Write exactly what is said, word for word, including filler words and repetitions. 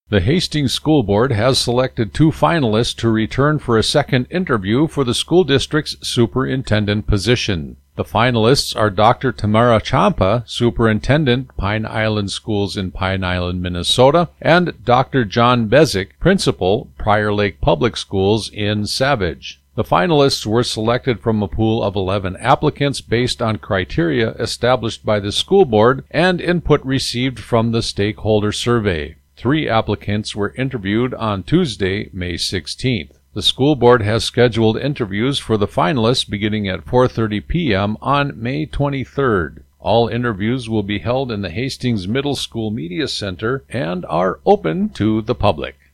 The Hastings School Board has selected two finalists to return for a second interview for the school district's superintendent position. The finalists are Doctor Tamara Champa, Superintendent, Pine Island Schools in Pine Island, Minnesota, and Doctor John Bezick, Principal, Prior Lake Public Schools in Savage. The finalists were selected from a pool of eleven applicants based on criteria established by the school board and input received from the stakeholder survey. Three applicants were interviewed on Tuesday, May sixteenth. The school board has scheduled interviews for the finalists beginning at four thirty p.m. on May twenty-third. All interviews will be held in the Hastings Middle School Media Center and are open to the public.